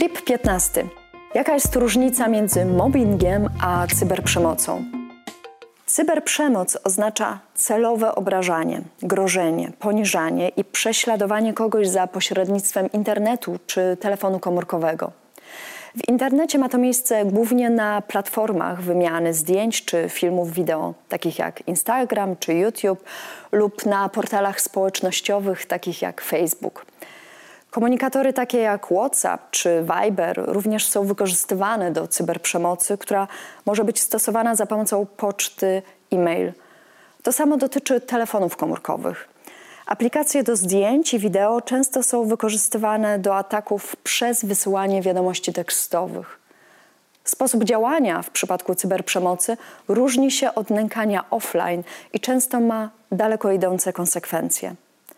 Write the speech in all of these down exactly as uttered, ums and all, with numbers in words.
Klip piętnasty. Jaka jest różnica między mobbingiem a cyberprzemocą? Cyberprzemoc oznacza celowe obrażanie, grożenie, poniżanie i prześladowanie kogoś za pośrednictwem internetu czy telefonu komórkowego. W internecie ma to miejsce głównie na platformach wymiany zdjęć czy filmów wideo, takich jak Instagram czy YouTube, lub na portalach społecznościowych, takich jak Facebook. Komunikatory takie jak WhatsApp czy Viber również są wykorzystywane do cyberprzemocy, która może być stosowana za pomocą poczty, e-mail. To samo dotyczy telefonów komórkowych. Aplikacje do zdjęć i wideo często są wykorzystywane do ataków przez wysyłanie wiadomości tekstowych. Sposób działania w przypadku cyberprzemocy różni się od nękania offline i często ma daleko idące konsekwencje.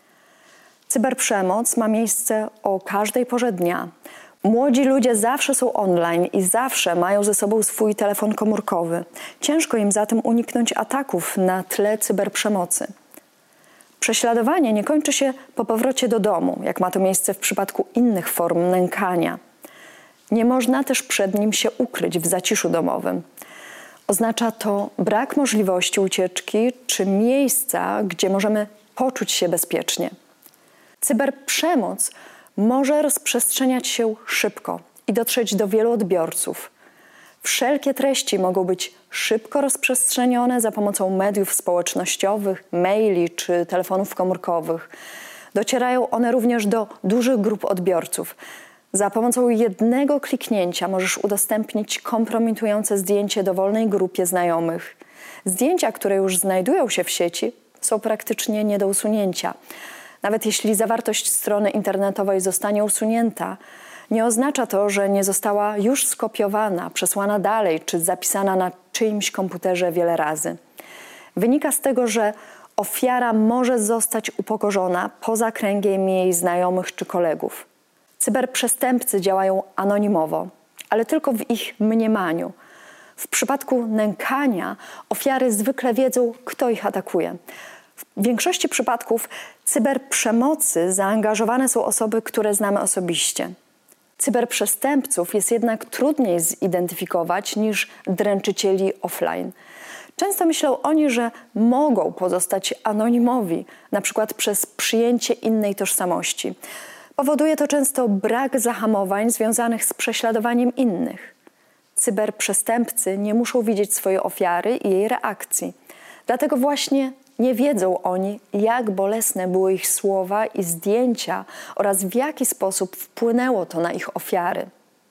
Cyberprzemoc ma miejsce o każdej porze dnia. Młodzi ludzie zawsze są online i zawsze mają ze sobą swój telefon komórkowy. Ciężko im zatem uniknąć ataków na tle cyberprzemocy. Prześladowanie nie kończy się po powrocie do domu, jak ma to miejsce w przypadku innych form nękania. Nie można też przed nim się ukryć w zaciszu domowym. Oznacza to brak możliwości ucieczki czy miejsca, gdzie możemy poczuć się bezpiecznie. Cyberprzemoc może rozprzestrzeniać się szybko i dotrzeć do wielu odbiorców. Wszelkie treści mogą być szybko rozprzestrzenione za pomocą mediów społecznościowych, maili czy telefonów komórkowych. Docierają one również do dużych grup odbiorców. Za pomocą jednego kliknięcia możesz udostępnić kompromitujące zdjęcie dowolnej grupie znajomych. Zdjęcia, które już znajdują się w sieci, są praktycznie nie do usunięcia. Nawet jeśli zawartość strony internetowej zostanie usunięta, nie oznacza to, że nie została już skopiowana, przesłana dalej czy zapisana na czyimś komputerze wiele razy. Wynika z tego, że ofiara może zostać upokorzona poza kręgiem jej znajomych czy kolegów. Cyberprzestępcy działają anonimowo, ale tylko w ich mniemaniu. W przypadku nękania ofiary zwykle wiedzą, kto ich atakuje. W większości przypadków cyberprzemocy zaangażowane są osoby, które znamy osobiście. Cyberprzestępców jest jednak trudniej zidentyfikować niż dręczycieli offline. Często myślą oni, że mogą pozostać anonimowi, na przykład przez przyjęcie innej tożsamości. Powoduje to często brak zahamowań związanych z prześladowaniem innych. Cyberprzestępcy nie muszą widzieć swojej ofiary i jej reakcji. Dlatego właśnie nie wiedzą oni, jak bolesne były ich słowa i zdjęcia oraz w jaki sposób wpłynęło to na ich ofiary.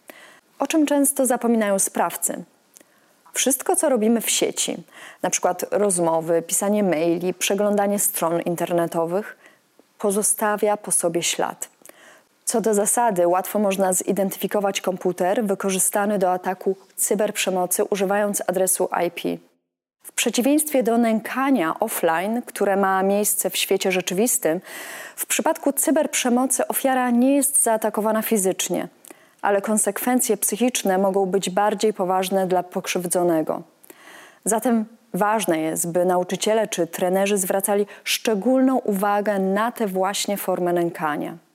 O czym często zapominają sprawcy. Wszystko, co robimy w sieci, na przykład rozmowy, pisanie maili, przeglądanie stron internetowych, pozostawia po sobie ślad. Co do zasady, łatwo można zidentyfikować komputer wykorzystany do ataku cyberprzemocy, używając adresu I P. W przeciwieństwie do nękania offline, które ma miejsce w świecie rzeczywistym, w przypadku cyberprzemocy ofiara nie jest zaatakowana fizycznie, ale konsekwencje psychiczne mogą być bardziej poważne dla pokrzywdzonego. Zatem ważne jest, by nauczyciele czy trenerzy zwracali szczególną uwagę na tę właśnie formę nękania.